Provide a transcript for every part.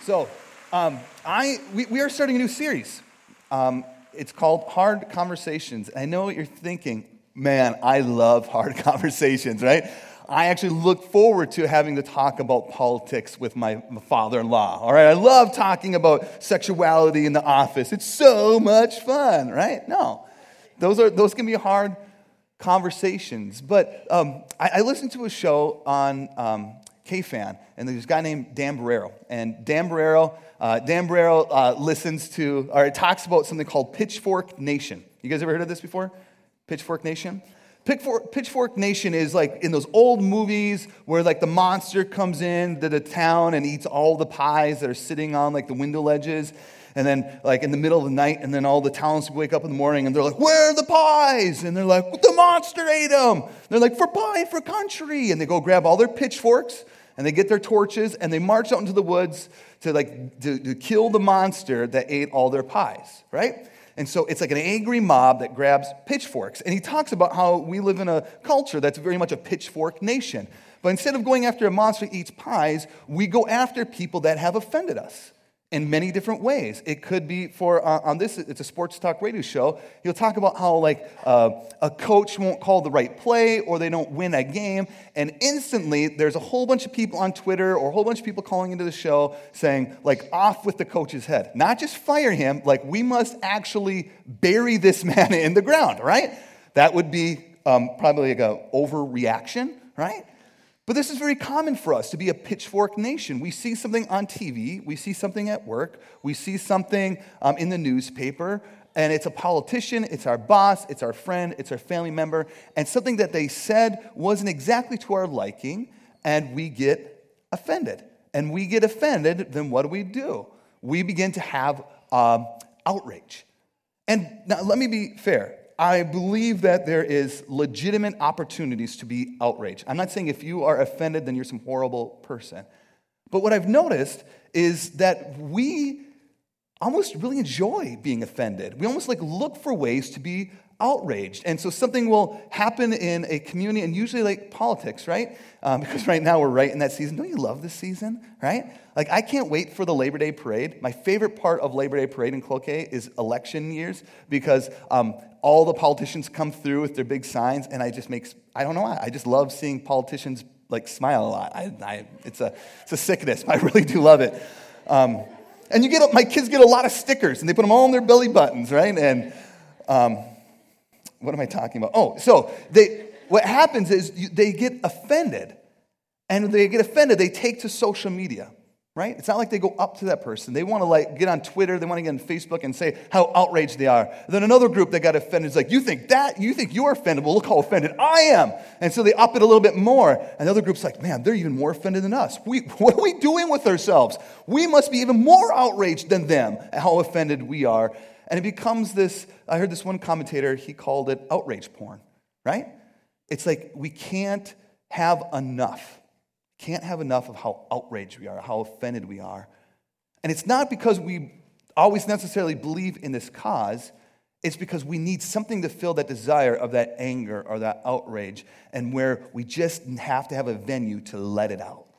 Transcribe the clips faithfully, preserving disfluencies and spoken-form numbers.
So, um, I we, we are starting a new series. Um, it's called Hard Conversations. I know what you're thinking. Man, I love hard conversations, right? I actually look forward to having to talk about politics with my father-in-law, all right? I love talking about sexuality in the office. It's so much fun, right? No, those are those can be hard conversations. But um, I, I listened to a show on um, K FAN, and there's a guy named Dan Barreiro. And Dan Barreiro, uh, Dan Barreiro uh, listens to, or talks about something called Pitchfork Nation. You guys ever heard of this before? Pitchfork Nation? Pitchfork, Pitchfork Nation is like in those old movies where like the monster comes in to the town and eats all the pies that are sitting on like the window ledges. And then like in the middle of the night, and then all the townspeople wake up in the morning and they're like, where are the pies? And they're like, the monster ate them. They're like, for pie, for country. And they go grab all their pitchforks and they get their torches and they march out into the woods to like to, to kill the monster that ate all their pies, right? And so it's like an angry mob that grabs pitchforks. And he talks about how we live in a culture that's very much a pitchfork nation. But instead of going after a monster that eats pies, we go after people that have offended us in many different ways. It could be for, uh, on this, it's a sports talk radio show, he'll talk about how like uh, a coach won't call the right play or they don't win a game, and instantly there's a whole bunch of people on Twitter or a whole bunch of people calling into the show saying like, off with the coach's head. Not just fire him, like we must actually bury this man in the ground, right? That would be um, probably like an overreaction, right? But this is very common for us to be a pitchfork nation. We see something on T V, we see something at work, we see something um, in the newspaper, and it's a politician, it's our boss, it's our friend, it's our family member, and something that they said wasn't exactly to our liking, and we get offended. And we get offended, then what do we do? We begin to have um, outrage. And now let me be fair. I believe that there is legitimate opportunities to be outraged. I'm not saying if you are offended, then you're some horrible person. But what I've noticed is that we almost really enjoy being offended. We almost like look for ways to be outraged. And so something will happen in a community, and usually like politics, right? Um, because right now we're right in that season. Don't you love this season, right? Like I can't wait for the Labor Day parade. My favorite part of Labor Day parade in Cloquet is election years because um, all the politicians come through with their big signs, and I just make, I don't know why, I just love seeing politicians like smile a lot. I, I, it's a it's a sickness. I really do love it. Um, and you get, my kids get a lot of stickers, and they put them all on their belly buttons, right? And um, what am I talking about? Oh, so they what happens is you, they get offended, and when they get offended, they take to social media. Right? It's not like they go up to that person. They want to like get on Twitter, they want to get on Facebook and say how outraged they are. Then another group that got offended is like, you think that? You think you're offended? Well, look how offended I am. And so they up it a little bit more. And the other group's like, man, they're even more offended than us. We, what are we doing with ourselves? We must be even more outraged than them at how offended we are. And it becomes this, I heard this one commentator, he called it outrage porn, right? It's like we can't have enough. Can't have enough of how outraged we are, how offended we are. And it's not because we always necessarily believe in this cause. It's because we need something to fill that desire of that anger or that outrage, and where we just have to have a venue to let it out.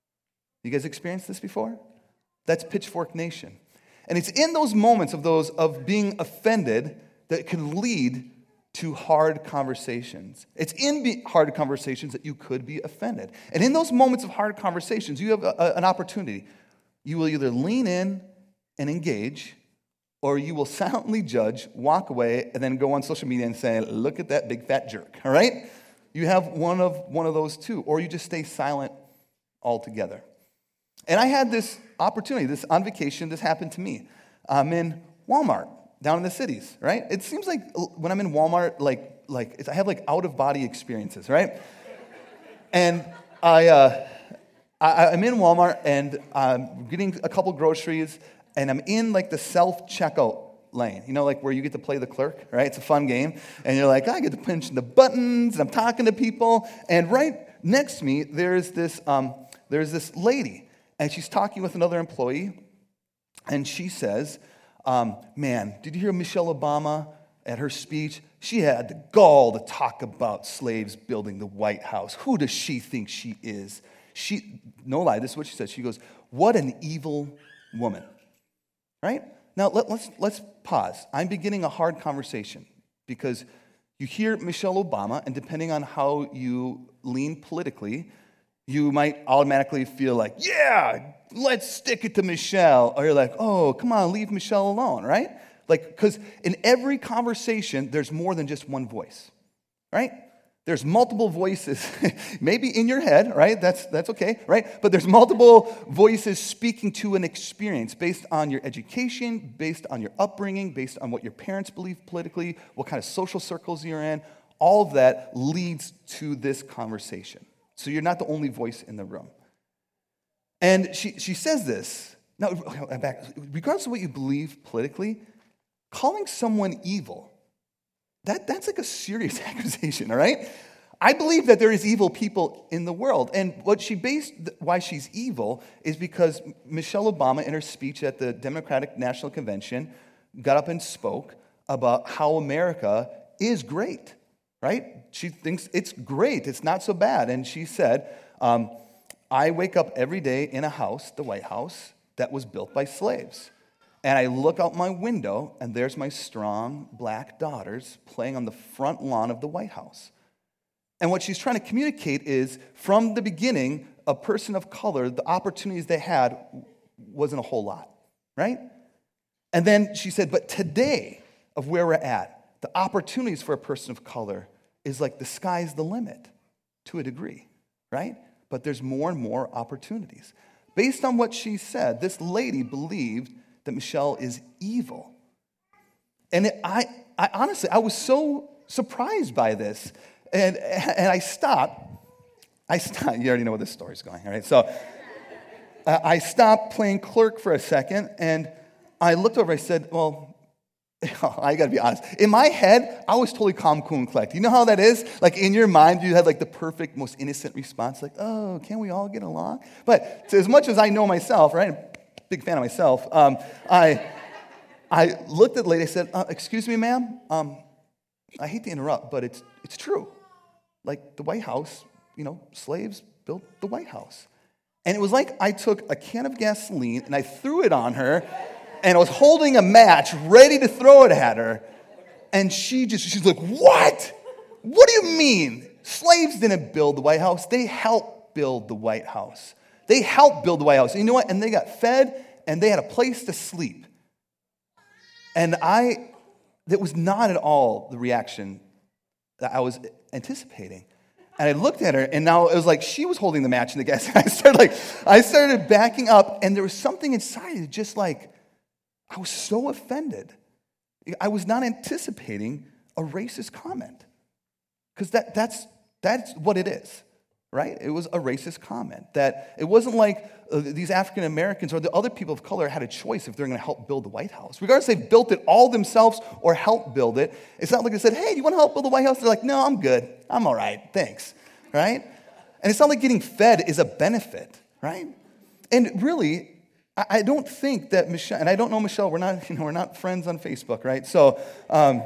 You guys experienced this before? That's Pitchfork Nation. And it's in those moments of those of being offended that can lead to hard conversations. It's in be- hard conversations that you could be offended. And in those moments of hard conversations, you have a, a, an opportunity. You will either lean in and engage, or you will silently judge, walk away, and then go on social media and say, look at that big fat jerk, all right? You have one of one of those two, or you just stay silent altogether. And I had this opportunity, this on vacation, this happened to me. I'm in Walmart. Down in the cities, right? It seems like when I'm in Walmart, like like it's, I have like out of body experiences, right? And I, uh, I I'm in Walmart and I'm getting a couple groceries, and I'm in like the self checkout lane, you know, like where you get to play the clerk, right? It's a fun game, and you're like, I get to pinch the buttons, and I'm talking to people, and right next to me there's this um, there's this lady, and she's talking with another employee, and she says, Um, man, did you hear Michelle Obama at her speech? She had the gall to talk about slaves building the White House. Who does she think she is? She, no lie, this is what she said. She goes, what an evil woman, right? Now, let, let's, let's pause. I'm beginning a hard conversation because you hear Michelle Obama, and depending on how you lean politically, you might automatically feel like, yeah, let's stick it to Michelle. Or you're like, oh, come on, leave Michelle alone, right? Like, because in every conversation, there's more than just one voice, right? There's multiple voices, maybe in your head, right? That's that's okay, right? But there's multiple voices speaking to an experience based on your education, based on your upbringing, based on what your parents believe politically, what kind of social circles you're in. All of that leads to this conversation. So you're not the only voice in the room. And she, she says this. Now, back, regardless of what you believe politically, calling someone evil, That, that's like a serious accusation, all right? I believe that there is evil people in the world. And what she based why she's evil is because Michelle Obama, in her speech at the Democratic National Convention, got up and spoke about how America is great, right? She thinks it's great. It's not so bad. And she said, um, I wake up every day in a house, the White House, that was built by slaves. And I look out my window, and there's my strong black daughters playing on the front lawn of the White House. And what she's trying to communicate is, from the beginning, a person of color, the opportunities they had wasn't a whole lot, right? And then she said, but today, of where we're at, the opportunities for a person of color is like the sky's the limit, to a degree, right? But there's more and more opportunities. Based on what she said, this lady believed that Michelle is evil. And it, I, I honestly, I was so surprised by this. And, and I stopped. I stopped. You already know where this story's going, all right? So uh, I stopped playing clerk for a second, and I looked over, I said, well, I gotta be honest. In my head, I was totally calm, cool, and collected. You know how that is? Like in your mind, you had like the perfect, most innocent response, like, oh, can't we all get along? But as much as I know myself, right? Big fan of myself. Um, I I looked at the lady. I said, uh, "Excuse me, ma'am. Um, I hate to interrupt, but it's it's true. Like the White House, you know, slaves built the White House, and it was like I took a can of gasoline and I threw it on her, and I was holding a match ready to throw it at her, and she just she's like, what? What do you mean? Slaves didn't build the White House. They helped build the White House." They helped build the White House. And you know what? And they got fed, and they had a place to sleep. And I, that was not at all the reaction that I was anticipating. And I looked at her, and now it was like she was holding the match in the gas. And I started like, I started backing up, and there was something inside it, just like, I was so offended. I was not anticipating a racist comment. Because that, that's, that's what it is. Right? It was a racist comment. That it wasn't like uh, these African Americans or the other people of color had a choice if they're going to help build the White House. Regardless if they built it all themselves or helped build it, it's not like they said, hey, you want to help build the White House? They're like, no, I'm good. I'm all right. Thanks. Right? And it's not like getting fed is a benefit. Right? And really, I, I don't think that Michelle, and I don't know Michelle, we're not, you know, we're not friends on Facebook, right? So, um,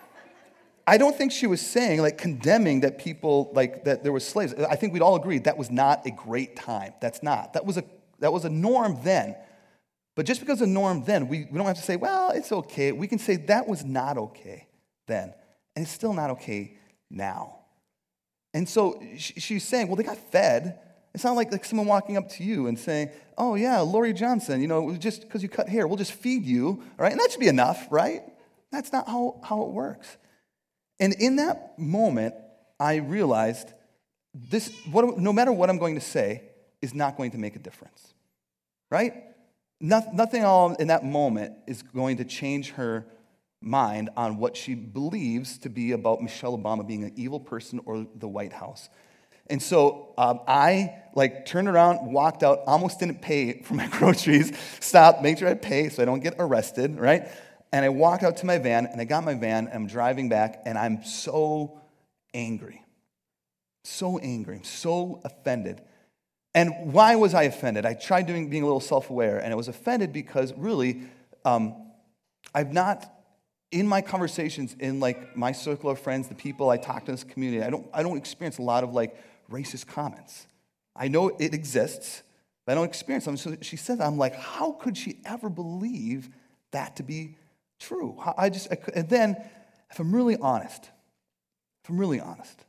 I don't think she was saying, like, condemning that people, like, that there were slaves. I think we'd all agree that was not a great time. That's not. That was a that was a norm then. But just because a norm then, we, we don't have to say, well, it's okay. We can say that was not okay then. And it's still not okay now. And so she, she's saying, well, they got fed. It's not like, like someone walking up to you and saying, oh, yeah, Lori Johnson, you know, just because you cut hair, we'll just feed you, all right? And that should be enough, right? That's not how, how it works. And in that moment, I realized this, what, no matter what I'm going to say, is not going to make a difference, right? No, nothing all in that moment is going to change her mind on what she believes to be about Michelle Obama being an evil person or the White House. And so um, I like turned around, walked out, almost didn't pay for my groceries, stopped, made sure I pay so I don't get arrested, right? And I walked out to my van, and I got my van, and I'm driving back, and I'm so angry. So angry. I'm so offended. And why was I offended? I tried doing being a little self-aware, and I was offended because really, um, I've not, in my conversations, in like my circle of friends, the people I talk to in this community, I don't, I don't experience a lot of like racist comments. I know it exists, But I don't experience them. So she said that. I'm like, how could she ever believe that to be true? How- I just, I could, and then, if I'm really honest, if I'm really honest,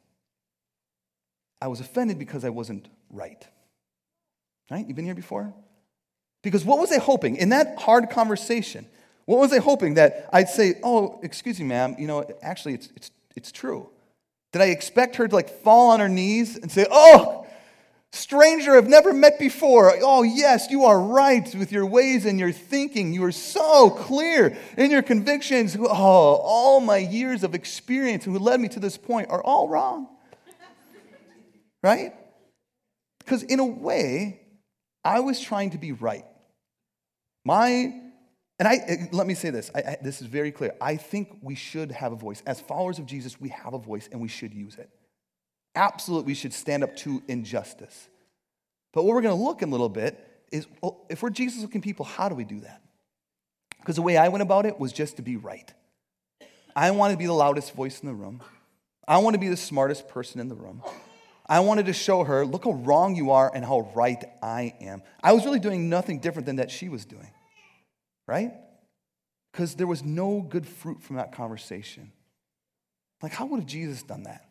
I was offended because I wasn't right. Right? You've been here before? Because what was I hoping? In that hard conversation, what was I hoping? That I'd say, oh, excuse me, ma'am, you know, actually, it's, it's, it's true. Did I expect her to like fall on her knees and say, oh, stranger I've never met before. Oh, yes, you are right with your ways and your thinking. You are so clear in your convictions. Oh, all my years of experience who led me to this point are all wrong. Right? Because in a way, I was trying to be right. My, and I, let me say this. I, I, this is very clear. I think we should have a voice. As followers of Jesus, we have a voice and we should use it. Absolutely, we should stand up to injustice. But what we're going to look in a little bit is, well, if we're Jesus-looking people, how do we do that? Because the way I went about it was just to be right. I wanted to be the loudest voice in the room. I wanted to be the smartest person in the room. I wanted to show her, look how wrong you are and how right I am. I was really doing nothing different than that she was doing. Right? Because there was no good fruit from that conversation. Like, how would have Jesus done that?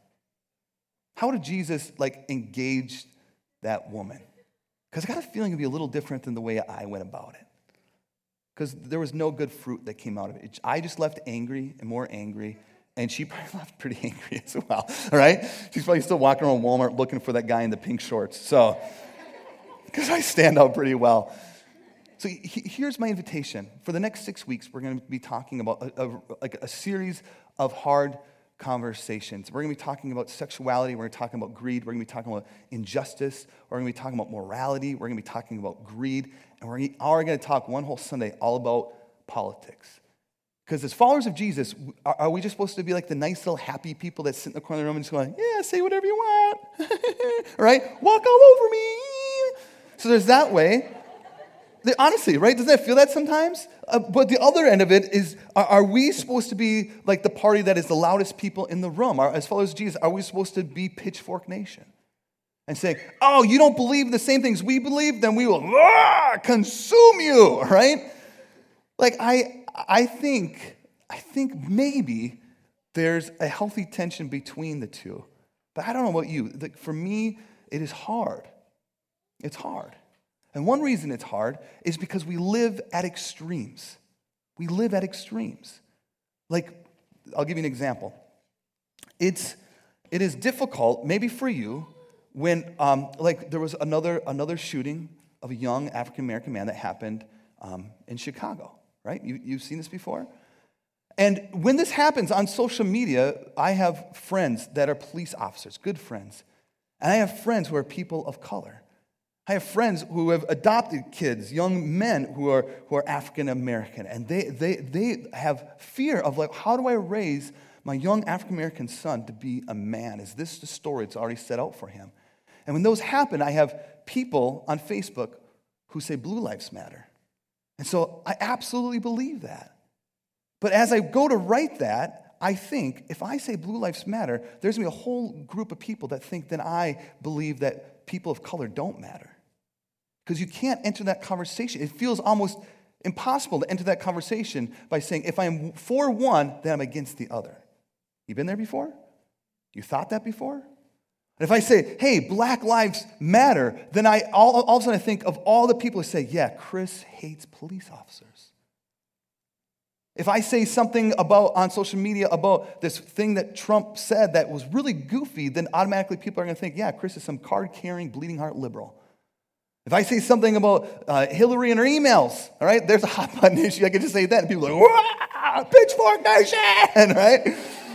How would have Jesus, like, engaged that woman? Because I got a feeling it would be a little different than the way I went about it. Because there was no good fruit that came out of it. I just left angry and more angry, and she probably left pretty angry as well, all right? She's probably still walking around Walmart looking for that guy in the pink shorts. So, because I stand out pretty well. So he, here's my invitation. For the next six weeks, we're going to be talking about a, a, like a series of hard conversations. We're going to be talking about sexuality. We're going to be talking about greed. We're going to be talking about injustice. We're going to be talking about morality. We're going to be talking about greed. And we're going to talk one whole Sunday all about politics. Because as followers of Jesus, are, are we just supposed to be like the nice little happy people that sit in the corner of the room and just going, yeah, say whatever you want. Right? Walk all over me. So there's that way. Honestly, right? Doesn't that feel that sometimes? Uh, but the other end of it is, are, are we supposed to be like the party that is the loudest people in the room? Are, as followers of Jesus, are we supposed to be Pitchfork Nation? And say, oh, you don't believe the same things we believe? Then we will ah, consume you, right? Like, I I think, I think maybe there's a healthy tension between the two. But I don't know about you. Like, for me, it is hard. It's hard. And one reason it's hard is because we live at extremes. We live at extremes. Like, I'll give you an example. It's, it is difficult, maybe for you, when, um, like, there was another, another shooting of a young African-American man that happened um, in Chicago, right? You, you've seen this before? And when this happens on social media, I have friends that are police officers, good friends. And I have friends who are people of color. I have friends who have adopted kids, young men who are who are African American, and they they they have fear of, like, how do I raise my young African American son to be a man? Is this the story that's already set out for him? And when those happen, I have people on Facebook who say Blue Lives Matter. And so I absolutely believe that. But as I go to write that, I think if I say Blue Lives Matter, there's going to be a whole group of people that think that I believe that people of color don't matter. Because you can't enter that conversation. It feels almost impossible to enter that conversation by saying, if I'm for one, then I'm against the other. You been there before? You thought that before? And if I say, hey, Black Lives Matter, then I all, all of a sudden I think of all the people who say, yeah, Chris hates police officers. If I say something about on social media about this thing that Trump said that was really goofy, then automatically people are going to think, yeah, Chris is some card-carrying, bleeding heart liberal. If I say something about uh, Hillary and her emails, all right, there's a hot button issue. I can just say that, and people are like, "Wah, Pitchfork Nation," right?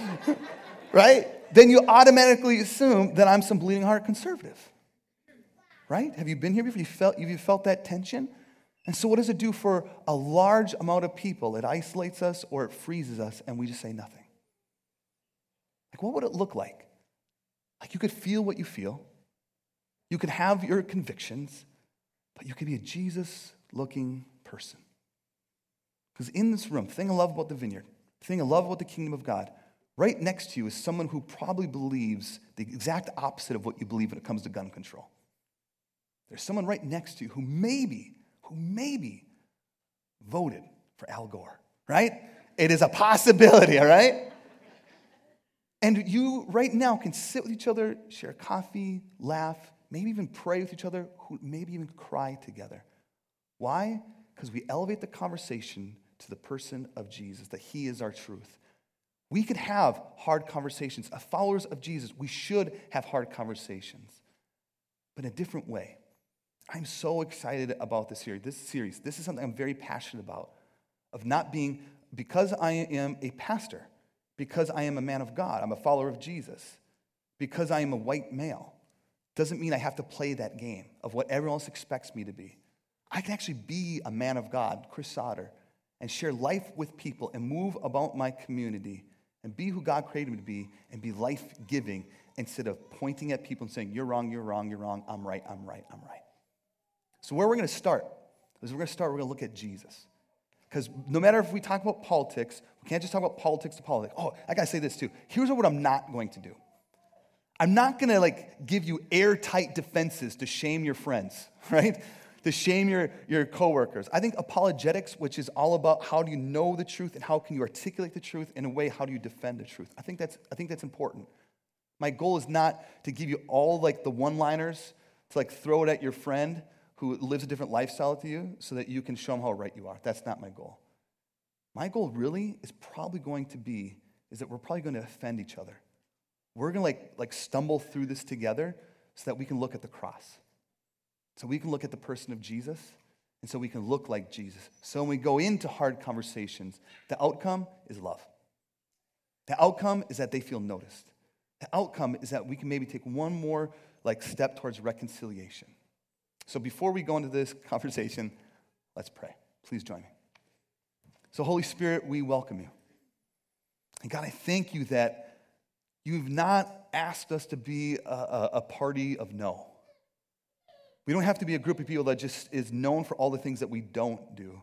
Right? Then you automatically assume that I'm some bleeding heart conservative, right? Have you been here before? You felt, have you felt that tension? And so what does it do for a large amount of people? It isolates us or it freezes us, and we just say nothing. Like, what would it look like? Like, you could feel what you feel. You could have your convictions, but you could be a Jesus-looking person. Because in this room, the thing I love about the Vineyard, the thing I love about the kingdom of God, right next to you is someone who probably believes the exact opposite of what you believe when it comes to gun control. there's someone right next to you who maybe, who maybe voted for Al Gore, right? It is a possibility, all right? And you right now can sit with each other, share coffee, laugh, maybe even pray with each other, maybe even cry together. Why? Because we elevate the conversation to the person of Jesus, that he is our truth. We could have hard conversations. As followers of Jesus, we should have hard conversations, but in a different way. I'm so excited about this series. This series, this is something I'm very passionate about, of not being, because I am a pastor, because I am a man of God, I'm a follower of Jesus, because I am a white male, doesn't mean I have to play that game of what everyone else expects me to be. I can actually be a man of God, Chris Sauter, and share life with people and move about my community and be who God created me to be and be life-giving instead of pointing at people and saying, you're wrong, you're wrong, you're wrong, I'm right, I'm right, I'm right. So where we're going to start is we're going to start, we're going to look at Jesus. Because no matter if we talk about politics, we can't just talk about politics to politics. Oh, I got to say this too. Here's what I'm not going to do. I'm not going to like give you airtight defenses to shame your friends, right? To shame your, your coworkers. I think apologetics, which is all about how do you know the truth and how can you articulate the truth, in a way, how do you defend the truth? I think that's, I think that's important. My goal is not to give you all like the one-liners to like throw it at your friend who lives a different lifestyle to you so that you can show them how right you are. That's not my goal. My goal really is probably going to be, is that we're probably going to offend each other. We're going to like, like stumble through this together so that we can look at the cross. So we can look at the person of Jesus, and so we can look like Jesus. So when we go into hard conversations, the outcome is love. The outcome is that they feel noticed. The outcome is that we can maybe take one more like step towards reconciliation. So before we go into this conversation, let's pray. Please join me. So Holy Spirit, we welcome you. And God, I thank you that you've not asked us to be a, a, a party of no. We don't have to be a group of people that just is known for all the things that we don't do.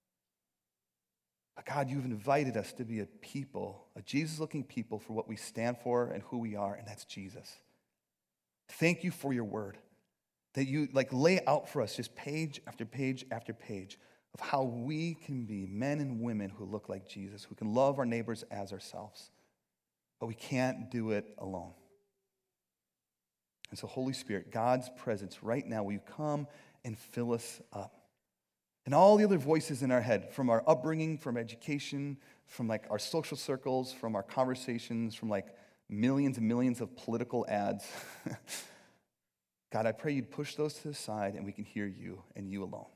But God, you've invited us to be a people, a Jesus-looking people for what we stand for and who we are, and that's Jesus. Thank you for your word. That you like lay out for us just page after page after page of how we can be men and women who look like Jesus, who can love our neighbors as ourselves. But we can't do it alone. And so, Holy Spirit, God's presence right now, will you come and fill us up? And all the other voices in our head, from our upbringing, from education, from like our social circles, from our conversations, from like millions and millions of political ads. God, I pray you'd push those to the side and we can hear you and you alone.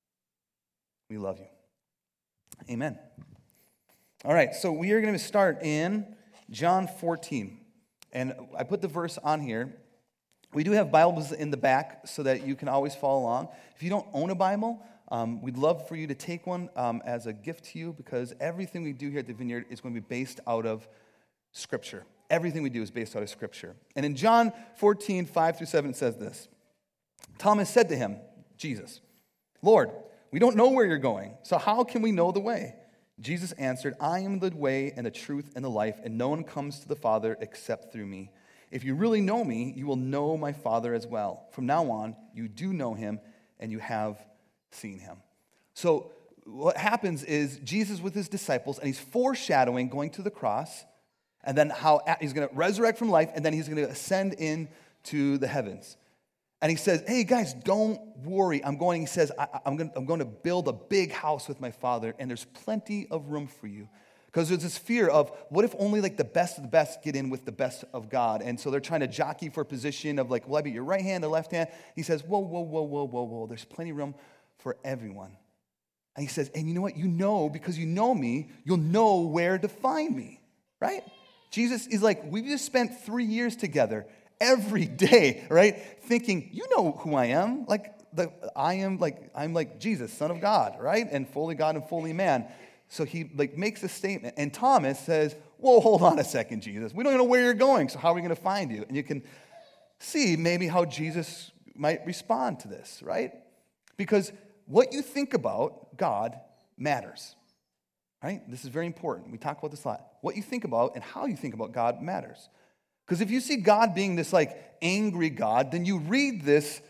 We love you. Amen. All right, so we are going to start in John fourteen. And I put the verse on here. We do have Bibles in the back so that you can always follow along. If you don't own a Bible, um, we'd love for you to take one um, as a gift to you, because everything we do here at the Vineyard is going to be based out of Scripture. Everything we do is based out of Scripture. And in John fourteen, five through seven, it says this. Thomas said to him, Jesus, Lord, we don't know where you're going, so how can we know the way? Jesus answered, I am the way and the truth and the life, and no one comes to the Father except through me. If you really know me, you will know my Father as well. From now on, you do know him, and you have seen him. So what happens is Jesus with his disciples, and he's foreshadowing going to the cross, and then how he's going to resurrect from life, and then he's going to ascend into the heavens. And he says, hey, guys, don't worry. I'm going, he says, I, I'm, going, I'm going to build a big house with my Father, and there's plenty of room for you. Because there's this fear of, what if only like the best of the best get in with the best of God? And so they're trying to jockey for a position of like, will I be your right hand or left hand? He says, whoa, whoa, whoa, whoa, whoa, whoa. There's plenty of room for everyone. And he says, and you know what? You know, because you know me, you'll know where to find me, right? Jesus is like, we've just spent three years together every day, right? Thinking, you know who I am. Like, the, I am like, I'm like Jesus, Son of God, right? And fully God and fully man. So he like makes a statement. And Thomas says, whoa, hold on a second, Jesus. We don't know where you're going, so how are we going to find you? And you can see maybe how Jesus might respond to this, right? Because what you think about God matters, right? This is very important. We talk about this a lot. What you think about and how you think about God matters. Because if you see God being this like angry God, then you read this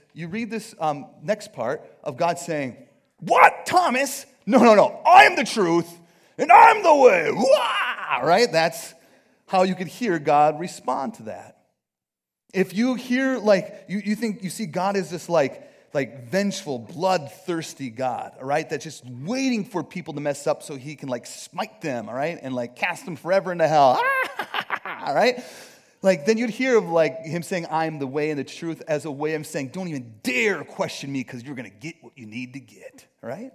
you read this um, next part of God saying, "What, Thomas? No, no, no. I'm the truth, and I'm the way." Wah! Right? That's how you could hear God respond to that. If you hear, like, you, you think, you see God as this, like, like vengeful, bloodthirsty God, all right, that's just waiting for people to mess up so he can, like, smite them, all right, and, like, cast them forever into hell, all right? Like, then you'd hear of, like, him saying, "I'm the way and the truth," as a way of saying, don't even dare question me because you're going to get what you need to get, all right?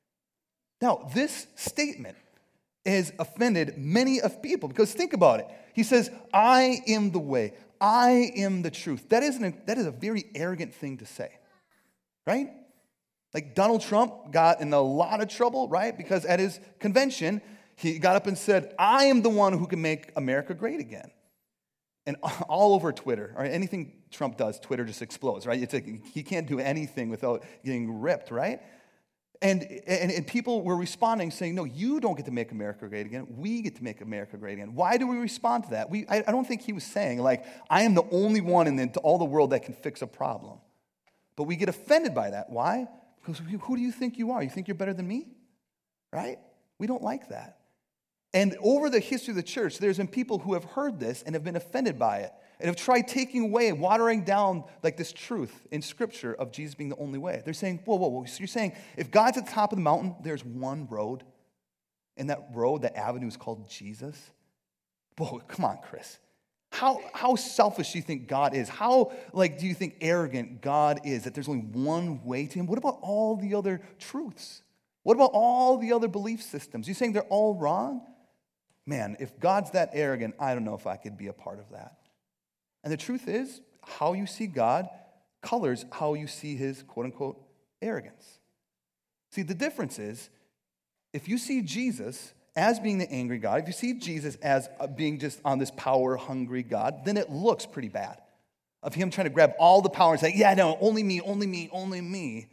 Now, this statement has offended many of people because think about it. He says, "I am the way. I am the truth." That is, an, that is a very arrogant thing to say, right? Like Donald Trump got in a lot of trouble, right? Because at his convention, he got up and said, "I am the one who can make America great again." And all over Twitter, or anything Trump does, Twitter just explodes, right? It's like he can't do anything without getting ripped, right? And, and, and people were responding saying, "No, you don't get to make America great again. We get to make America great again." Why do we respond to that? We, I, I don't think he was saying, like, "I am the only one in the, all the world that can fix a problem." But we get offended by that. Why? Because we, who do you think you are? You think you're better than me? Right? We don't like that. And over the history of the church, there's been people who have heard this and have been offended by it and have tried taking away, watering down like this truth in Scripture of Jesus being the only way. They're saying, whoa, whoa, whoa. So you're saying if God's at the top of the mountain, there's one road, and that road, that avenue is called Jesus? Whoa, come on, Chris. How, how selfish do you think God is? How, like, do you think arrogant God is that there's only one way to him? What about all the other truths? What about all the other belief systems? You saying they're all wrong? Man, if God's that arrogant, I don't know if I could be a part of that. And the truth is, how you see God colors how you see his quote-unquote arrogance. See, the difference is, if you see Jesus as being the angry God, if you see Jesus as being just on this power-hungry God, then it looks pretty bad. Of him trying to grab all the power and say, "Yeah, no, only me, only me, only me."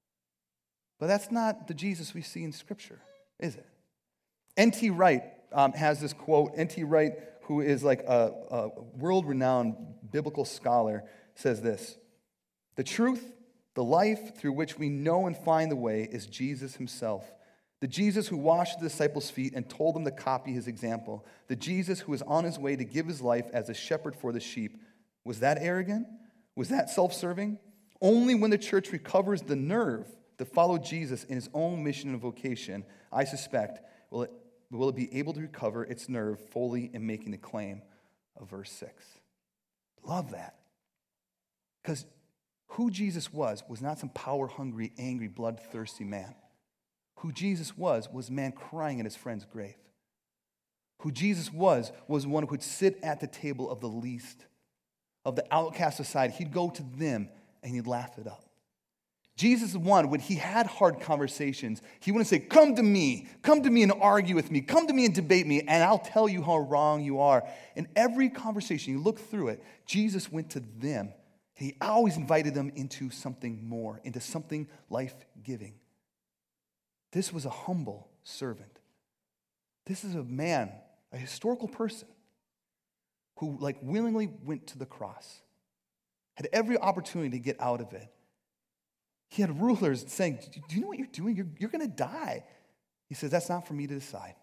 But that's not the Jesus we see in Scripture, is it? N T Wright um, has this quote. N T Wright, who is like a, a world-renowned biblical scholar, says this: "The truth, the life through which we know and find the way is Jesus himself. The Jesus who washed the disciples' feet and told them to copy his example. The Jesus who was on his way to give his life as a shepherd for the sheep. Was that arrogant? Was that self-serving? Only when the church recovers the nerve to follow Jesus in his own mission and vocation, I suspect, will it, will it be able to recover its nerve fully in making the claim of verse six. Love that. Because who Jesus was was not some power-hungry, angry, bloodthirsty man. Who Jesus was was a man crying at his friend's grave. Who Jesus was was one who would sit at the table of the least, of the outcast society. He'd go to them and he'd laugh it up. Jesus is one, when he had hard conversations, he wouldn't say, "Come to me, come to me and argue with me, come to me and debate me, and I'll tell you how wrong you are." In every conversation, you look through it, Jesus went to them. He always invited them into something more, into something life-giving. This was a humble servant. This is a man, a historical person, who like willingly went to the cross, had every opportunity to get out of it. He had rulers saying, "Do you know what you're doing? You're, you're going to die." He says, "That's not for me to decide."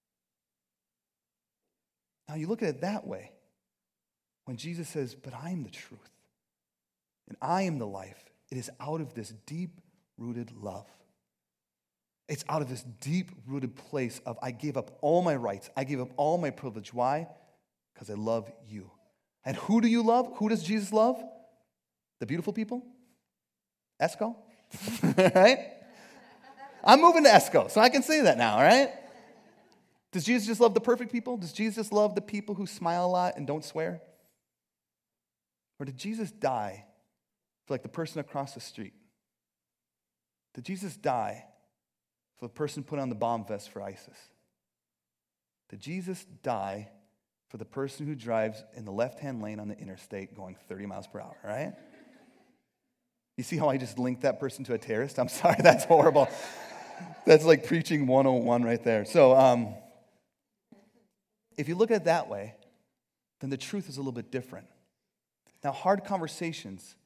Now you look at it that way. When Jesus says, "But I am the truth, and I am the life," it is out of this deep-rooted love. It's out of this deep-rooted place of, I gave up all my rights. I gave up all my privilege. Why? Because I love you. And who do you love? Who does Jesus love? The beautiful people? Esco? Right? I'm moving to Esco, so I can say that now, right? Does Jesus just love the perfect people? Does Jesus love the people who smile a lot and don't swear? Or did Jesus die for like the person across the street? Did Jesus die for the person put on the bomb vest for ISIS? Did Jesus die for the person who drives in the left-hand lane on the interstate going thirty miles per hour, right? You see how I just linked that person to a terrorist? I'm sorry, that's horrible. That's like preaching one oh one right there. So um, if you look at it that way, then the truth is a little bit different. Now, hard conversations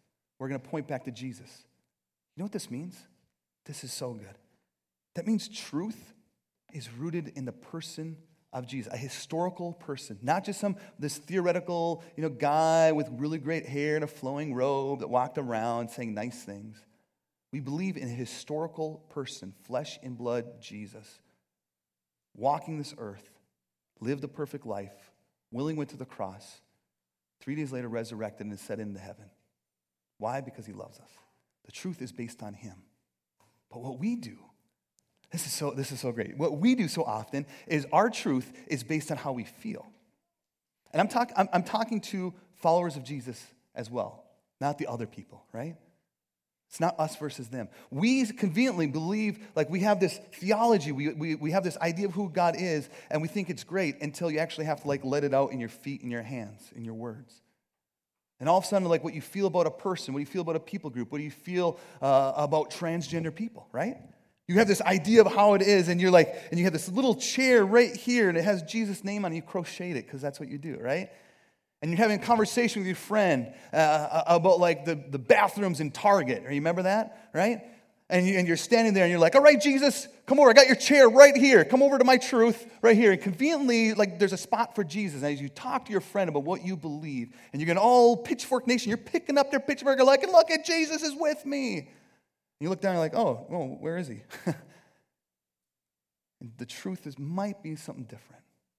We're going to point back to Jesus. You know what this means? This is so good. That means truth is rooted in the person of Jesus, a historical person, not just some this theoretical, you know, guy with really great hair and a flowing robe that walked around saying nice things. We believe in a historical person, flesh and blood Jesus, walking this earth, lived a perfect life, willingly went to the cross, three days later resurrected and is set into heaven. Why? Because he loves us. The truth is based on him. But what we do, this is so this is so great. What we do so often is our truth is based on how we feel. And I'm talking I'm, I'm talking to followers of Jesus as well, not the other people, right? It's not us versus them. We conveniently believe like we have this theology, we, we, we have this idea of who God is, and we think it's great until you actually have to like let it out in your feet, in your hands, in your words. And all of a sudden, like what you feel about a person, what do you feel about a people group, what do you feel uh, about transgender people, right? You have this idea of how it is, and you're like, and you have this little chair right here, and it has Jesus' name on it. You crocheted it because that's what you do, right? And you're having a conversation with your friend uh, about like the, the bathrooms in Target. You remember that, right? And, you, and you're standing there, and you're like, all right, Jesus, come over. I got your chair right here. Come over to my truth right here. And conveniently, like there's a spot for Jesus. And as you talk to your friend about what you believe, and you're going, oh, Pitchfork Nation, you're picking up their pitchfork. You're like, and look at Jesus is with me. And you look down, and you're like, oh, oh, where is he? And the truth is might be something different.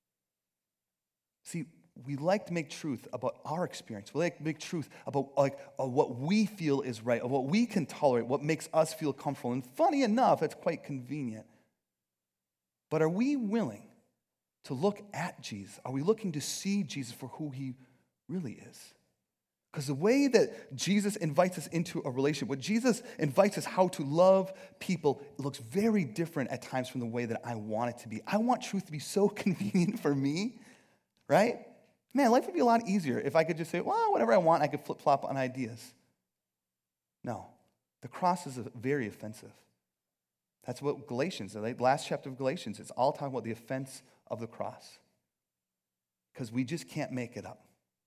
See, we like to make truth about our experience. We like to make truth about like uh, what we feel is right, of what we can tolerate, what makes us feel comfortable. And funny enough, it's quite convenient. But are we willing to look at Jesus? Are we looking to see Jesus for who he really is? Because the way that Jesus invites us into a relationship, what Jesus invites us how to love people, looks very different at times from the way that I want it to be. I want truth to be so convenient for me, right? Man, life would be a lot easier if I could just say, well, whatever I want, I could flip-flop on ideas. No, the cross is very offensive. That's what Galatians, the last chapter of Galatians, it's all talking about the offense of the cross. Because we just can't make it up.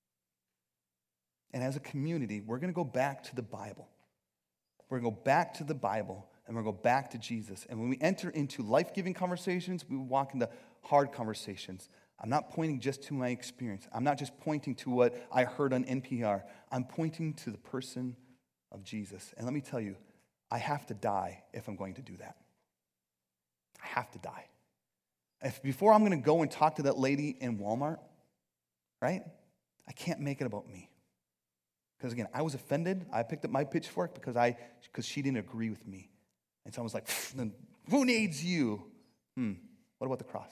And as a community, we're going to go back to the Bible. We're going to go back to the Bible, and we're going to go back to Jesus. And when we enter into life-giving conversations, we walk into hard conversations. I'm not pointing just to my experience. I'm not just pointing to what I heard on N P R. I'm pointing to the person of Jesus. And let me tell you, I have to die if I'm going to do that. I have to die. If before I'm going to go and talk to that lady in Walmart, right? I can't make it about me. Because again, I was offended. I picked up my pitchfork because I because she didn't agree with me. And someone was like, then who needs you? Hmm. What about the cross?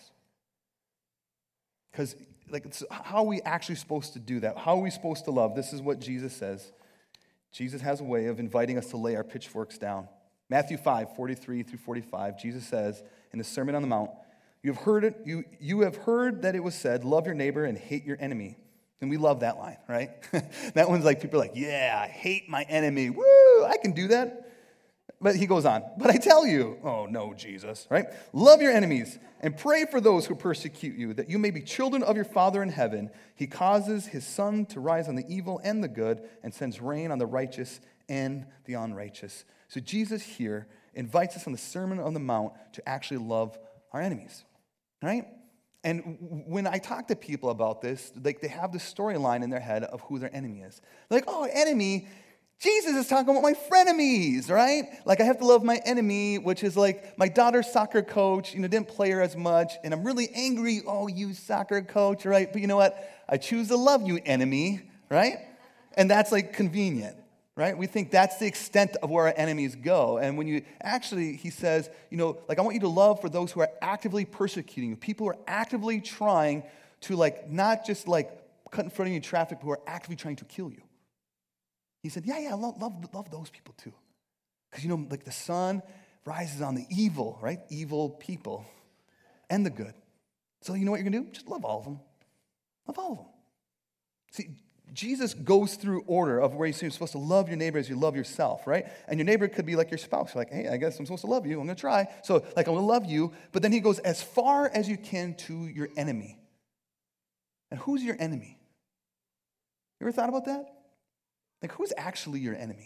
Because like, it's, how are we actually supposed to do that? How are we supposed to love? This is what Jesus says. Jesus has a way of inviting us to lay our pitchforks down. Matthew five, forty-three through forty-five, Jesus says in the Sermon on the Mount, you have heard it, you, you have heard that it was said, love your neighbor and hate your enemy. And we love that line, right? That one's like, people are like, yeah, I hate my enemy. Woo, I can do that. But he goes on, but I tell you, oh no, Jesus, right? Love your enemies and pray for those who persecute you, that you may be children of your Father in heaven. He causes his sun to rise on the evil and the good and sends rain on the righteous and the unrighteous. So Jesus here invites us on the Sermon on the Mount to actually love our enemies, right? And when I talk to people about this, like they have this storyline in their head of who their enemy is. They're like, oh, enemy, Jesus is talking about my frenemies, right? Like I have to love my enemy, which is like my daughter's soccer coach, you know, didn't play her as much, and I'm really angry, oh, you soccer coach, right? But you know what? I choose to love you, enemy, right? And that's like convenient, right? We think that's the extent of where our enemies go. And when you actually, he says, you know, like I want you to love for those who are actively persecuting you. People who are actively trying to like, not just like cut in front of you in traffic, but who are actively trying to kill you. He said, yeah, yeah, love, love, love those people too. Because, you know, like the sun rises on the evil, right? Evil people and the good. So you know what you're going to do? Just love all of them. Love all of them. See, Jesus goes through order of where you're supposed to love your neighbor as you love yourself, right? And your neighbor could be like your spouse. You're like, hey, I guess I'm supposed to love you. I'm going to try. So, like, I'm going to love you. But then he goes as far as you can to your enemy. And who's your enemy? You ever thought about that? Like, who's actually your enemy?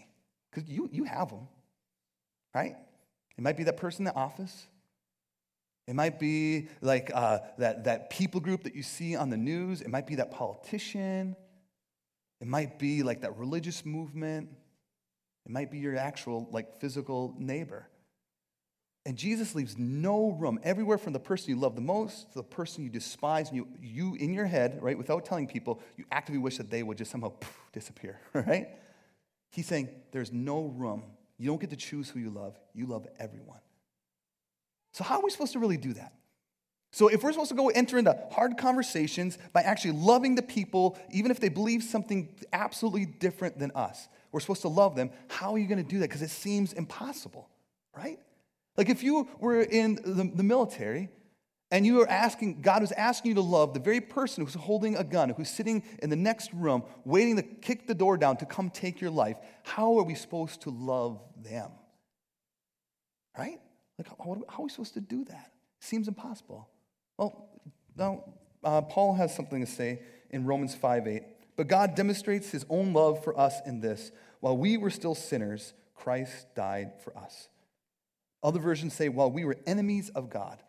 Because you, you have them, right? It might be that person in the office. It might be like uh, that, that people group that you see on the news. It might be that politician. It might be like that religious movement. It might be your actual, like, physical neighbor. And Jesus leaves no room, everywhere from the person you love the most to the person you despise. And you, you in your head, right, without telling people, you actively wish that they would just somehow poof, disappear, right? He's saying there's no room. You don't get to choose who you love. You love everyone. So how are we supposed to really do that? So if we're supposed to go enter into hard conversations by actually loving the people, even if they believe something absolutely different than us, we're supposed to love them, how are you going to do that? Because it seems impossible, right? Like if you were in the, the military and you were asking, God was asking you to love the very person who's holding a gun, who's sitting in the next room, waiting to kick the door down to come take your life, how are we supposed to love them? Right? Like, how, how are we supposed to do that? It seems impossible. Well, now, uh, Paul has something to say in Romans five eight. But God demonstrates his own love for us in this: while we were still sinners, Christ died for us. Other versions say, while we were enemies of God.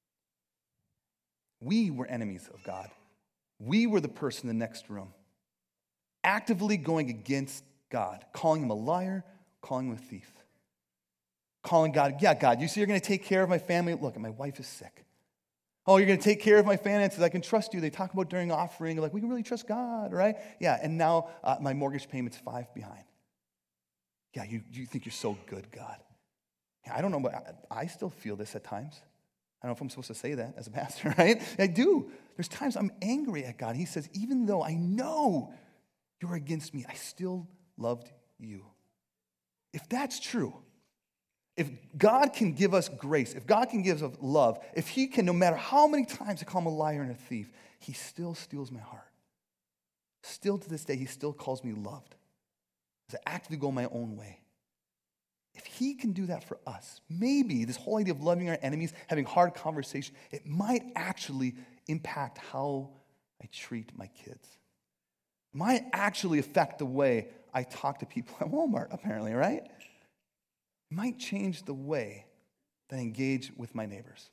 We were enemies of God. We were the person in the next room, actively going against God, calling him a liar, calling him a thief. Calling God, yeah, God, you see you're going to take care of my family. Look, my wife is sick. Oh, you're going to take care of my finances. I can trust you. They talk about during offering, like, we can really trust God, right? Yeah, and now uh, my mortgage payment's five behind. Yeah, you, you think you're so good, God. I don't know, but I, I still feel this at times. I don't know if I'm supposed to say that as a pastor, right? I do. There's times I'm angry at God. He says, even though I know you're against me, I still loved you. If that's true, if God can give us grace, if God can give us love, if he can, no matter how many times I call him a liar and a thief, he still steals my heart. Still to this day, he still calls me loved. As I actively go my own way. If he can do that for us, maybe this whole idea of loving our enemies, having hard conversation, it might actually impact how I treat my kids. It might actually affect the way I talk to people at Walmart, apparently, right? It might change the way that I engage with my neighbors.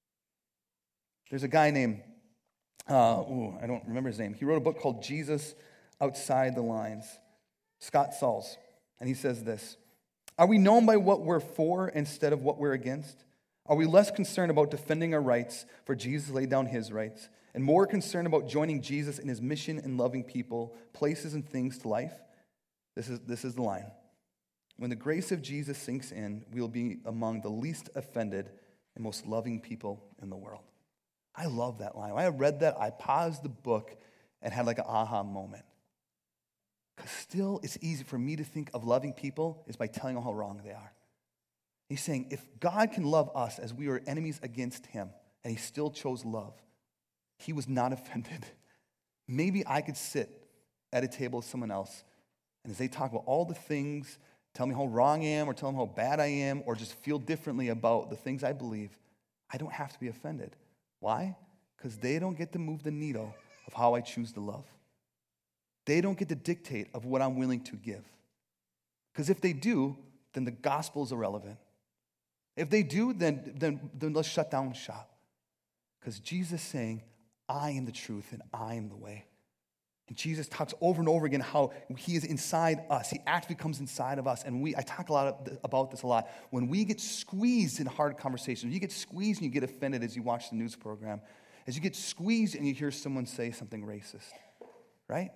There's a guy named, uh, ooh, I don't remember his name. He wrote a book called Jesus Outside the Lines, Scott Sauls. And he says this: are we known by what we're for instead of what we're against? Are we less concerned about defending our rights, for Jesus laid down his rights, and more concerned about joining Jesus in his mission and loving people, places, and things to life? This is, this is the line. When the grace of Jesus sinks in, we'll be among the least offended and most loving people in the world. I love that line. When I read that, I paused the book and had like an aha moment. Because still, it's easy for me to think of loving people is by telling them how wrong they are. He's saying, if God can love us as we were enemies against him, and he still chose love, he was not offended. Maybe I could sit at a table with someone else, and as they talk about all the things, tell me how wrong I am, or tell them how bad I am, or just feel differently about the things I believe, I don't have to be offended. Why? Because they don't get to move the needle of how I choose to love. They don't get to dictate of what I'm willing to give. Because if they do, then the gospel is irrelevant. If they do, then, then, then let's shut down shop. Because Jesus is saying, I am the truth and I am the way. And Jesus talks over and over again how he is inside us. He actually comes inside of us. And we, I talk a lot about this a lot. When we get squeezed in hard conversations, you get squeezed and you get offended as you watch the news program, as you get squeezed and you hear someone say something racist, right?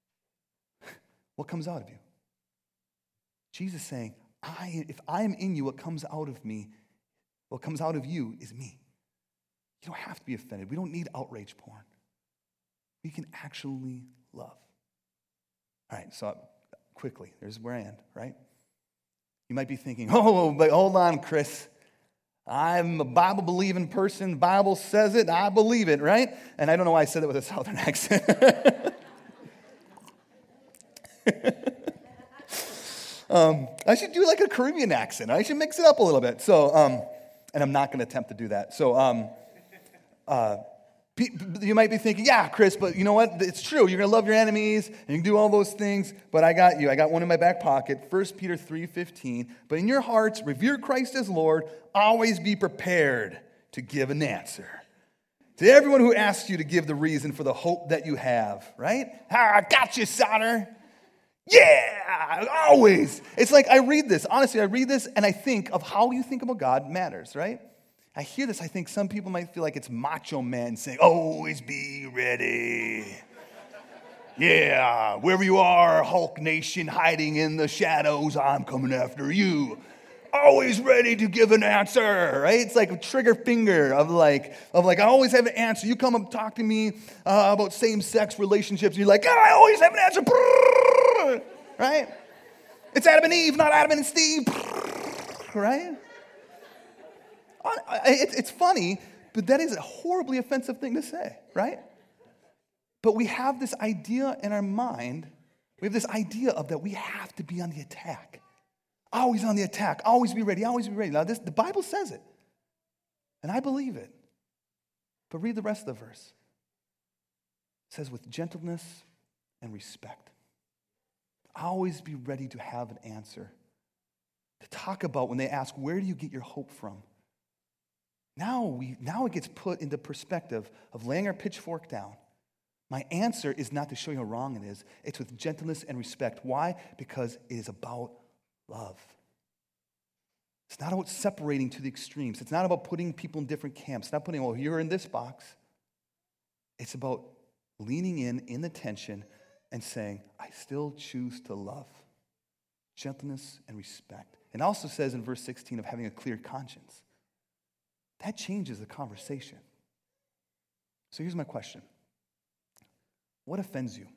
What comes out of you? Jesus saying, I, if I am in you, what comes out of me, what comes out of you is me. You don't have to be offended. We don't need outrage porn. We can actually love. All right, so quickly, there's where I end, right? You might be thinking, oh, but hold on, Chris. I'm a Bible-believing person. The Bible says it. I believe it, right? And I don't know why I said it with a southern accent. um, I should do like a Caribbean accent. I should mix it up a little bit. So, um, and I'm not going to attempt to do that. So, um, uh, You might be thinking, yeah, Chris, but you know what? It's true. You're going to love your enemies, and you can do all those things, but I got you. I got one in my back pocket, First Peter three fifteen. But in your hearts, revere Christ as Lord. Always be prepared to give an answer to everyone who asks you to give the reason for the hope that you have, right? Ah, I got you, Sonner. Yeah, always. It's like I read this. Honestly, I read this, and I think of how you think about God matters, right? I hear this, I think some people might feel like it's macho men saying, always be ready. Yeah, wherever you are, Hulk Nation hiding in the shadows, I'm coming after you. Always ready to give an answer, right? It's like a trigger finger of like, of like I always have an answer. You come and talk to me uh, about same-sex relationships, and you're like, oh, I always have an answer, right? It's Adam and Eve, not Adam and Steve, right? It's funny, but that is a horribly offensive thing to say, right? But we have this idea in our mind, we have this idea of that we have to be on the attack. Always on the attack, always be ready, always be ready. Now, this, the Bible says it, and I believe it. But read the rest of the verse. It says, with gentleness and respect. Always be ready to have an answer. To talk about when they ask, where do you get your hope from? Now we now it gets put into perspective of laying our pitchfork down. My answer is not to show you how wrong it is. It's with gentleness and respect. Why? Because it is about love. It's not about separating to the extremes. It's not about putting people in different camps. It's not putting, well, you're in this box. It's about leaning in, in the tension, and saying, I still choose to love. Gentleness and respect. It also says in verse sixteen of having a clear conscience. That changes the conversation. So here's my question. What offends you?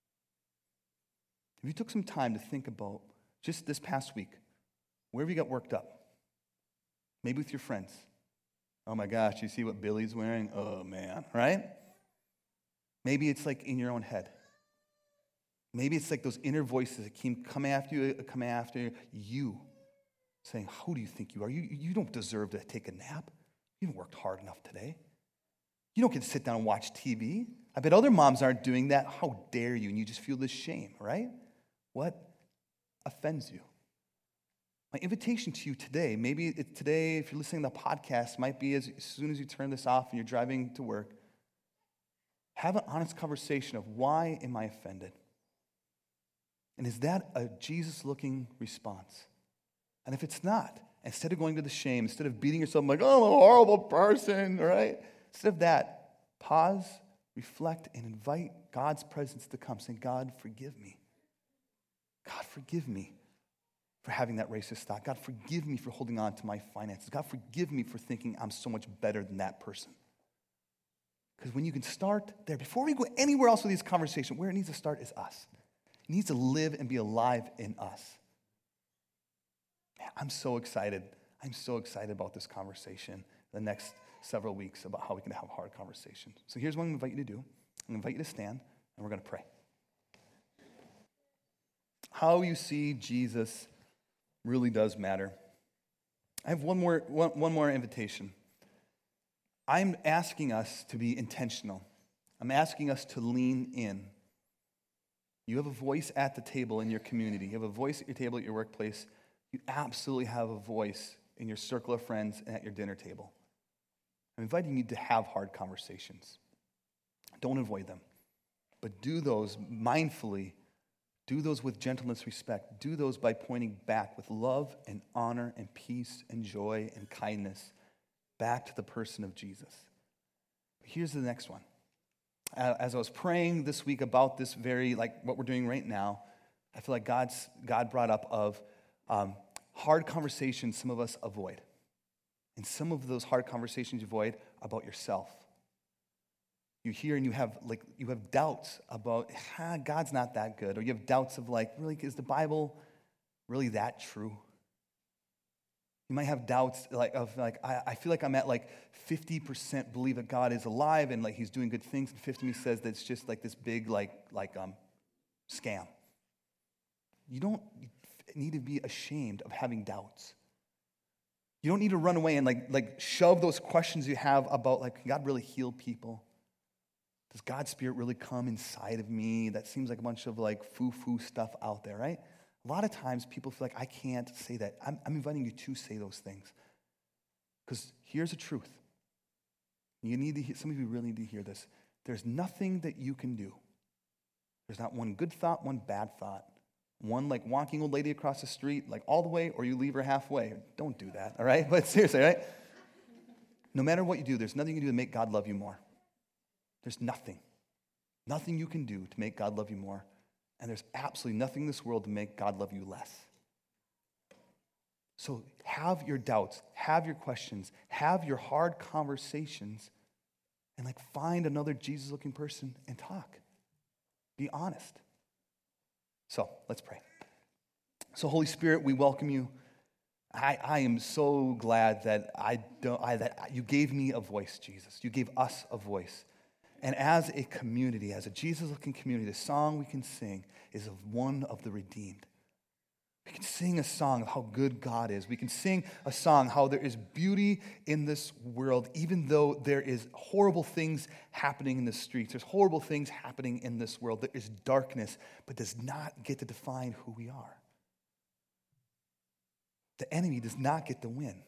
If you took some time to think about just this past week, where have you got worked up? Maybe with your friends. Oh my gosh, you see what Billy's wearing? Oh man, right? Maybe it's like in your own head. Maybe it's like those inner voices that keep coming after you, come after you, saying, who do you think you are? You, you don't deserve to take a nap. You haven't worked hard enough today. You don't get to sit down and watch T V. I bet other moms aren't doing that. How dare you? And you just feel this shame, right? What offends you? My invitation to you today, maybe it, today, if you're listening to the podcast, might be as, as soon as you turn this off and you're driving to work, have an honest conversation of why am I offended? And is that a Jesus-looking response? And if it's not, instead of going to the shame, instead of beating yourself like, oh, I'm a horrible person, right? Instead of that, pause, reflect, and invite God's presence to come, saying, God, forgive me. God, forgive me for having that racist thought. God, forgive me for holding on to my finances. God, forgive me for thinking I'm so much better than that person. Because when you can start there, before we go anywhere else with this conversation, where it needs to start is us. It needs to live and be alive in us. Man, I'm so excited. I'm so excited about this conversation the next several weeks about how we can have hard conversations. So here's what I'm going to invite you to do. I'm going to invite you to stand, and we're going to pray. How you see Jesus really does matter. I have one more, one, one more invitation. I'm asking us to be intentional. I'm asking us to lean in. You have a voice at the table in your community. You have a voice at your table at your workplace. You absolutely have a voice in your circle of friends and at your dinner table. I'm inviting you to have hard conversations. Don't avoid them, but do those mindfully. Do those with gentleness, respect. Do those by pointing back with love and honor and peace and joy and kindness back to the person of Jesus. Here's the next one. As I was praying this week about this very, like what we're doing right now, I feel like God's God brought up of um, hard conversations some of us avoid. And some of those hard conversations you avoid about yourself. You hear and you have like you have doubts about ah, God's not that good, or you have doubts of like, really, is the Bible really that true? You might have doubts like of like I, I feel like I'm at like fifty percent believe that God is alive and like He's doing good things, and fifty percent says that it's just like this big like like um scam. You don't need to be ashamed of having doubts. You don't need to run away and like like shove those questions you have about like can God really heal people? Does God's Spirit really come inside of me? That seems like a bunch of like foo-foo stuff out there, right? A lot of times people feel like I can't say that. I'm, I'm inviting you to say those things. Because here's the truth. You need to hear, some of you really need to hear this. There's nothing that you can do. There's not one good thought, one bad thought. One like walking old lady across the street, like all the way, or you leave her halfway. Don't do that, all right? But seriously, right? No matter what you do, there's nothing you can do to make God love you more. There's nothing. Nothing you can do to make God love you more. And there's absolutely nothing in this world to make God love you less. So have your doubts, have your questions, have your hard conversations, and like find another Jesus-looking person and talk. Be honest. So let's pray. So Holy Spirit, we welcome you. I, I am so glad that I don't I, that you gave me a voice, Jesus. You gave us a voice. And as a community, as a Jesus-looking community, the song we can sing is of one of the redeemed. We can sing a song of how good God is. We can sing a song how there is beauty in this world, even though there is horrible things happening in the streets. There's horrible things happening in this world. There is darkness, but does not get to define who we are. The enemy does not get to win.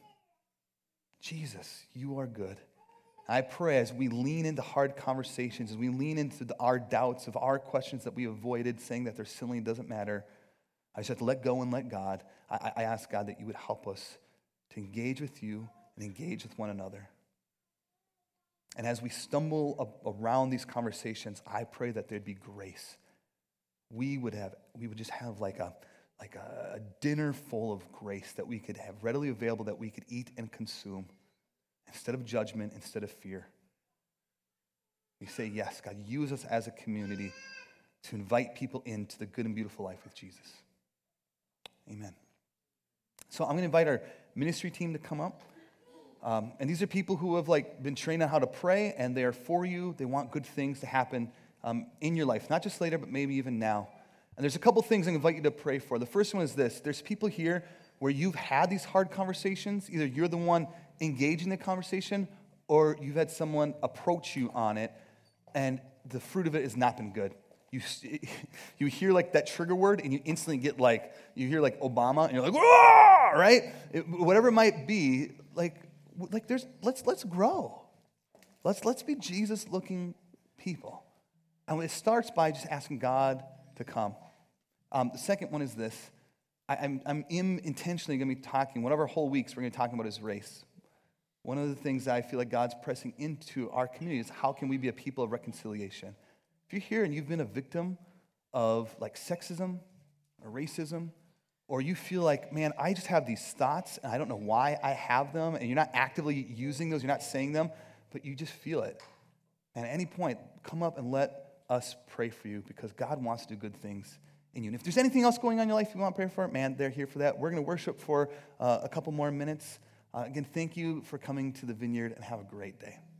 Jesus, you are good. I pray as we lean into hard conversations, as we lean into the, our doubts of our questions that we avoided, saying that they're silly and doesn't matter, I just have to let go and let God. I, I ask God that you would help us to engage with you and engage with one another. And as we stumble around these conversations, I pray that there'd be grace. We would have, we would just have like a like a dinner full of grace that we could have readily available, that we could eat and consume. Instead of judgment, instead of fear. We say, yes, God, use us as a community to invite people into the good and beautiful life with Jesus. Amen. So I'm going to invite our ministry team to come up. Um, and these are people who have like been trained on how to pray, and they are for you. They want good things to happen um, in your life, not just later, but maybe even now. And there's a couple things I invite you to pray for. The first one is this. There's people here where you've had these hard conversations. Either you're the one engaging the conversation, or you've had someone approach you on it, and the fruit of it has not been good. You you hear like that trigger word, and you instantly get like, you hear like Obama, and you're like, whoa, right? It, whatever it might be, like, like there's, let's let's grow. Let's let's be Jesus-looking people. And it starts by just asking God to come. Um, the second one is this. I, I'm, I'm intentionally going to be talking, one of our whole weeks we're going to be talking about is race. One of the things that I feel like God's pressing into our community is how can we be a people of reconciliation? If you're here and you've been a victim of like sexism or racism, or you feel like, man, I just have these thoughts and I don't know why I have them, and you're not actively using those, you're not saying them, but you just feel it. And at any point, come up and let us pray for you, because God wants to do good things in you. And if there's anything else going on in your life you want to pray for, man, they're here for that. We're going to worship for uh, a couple more minutes. Uh, again, thank you for coming to the Vineyard, and have a great day.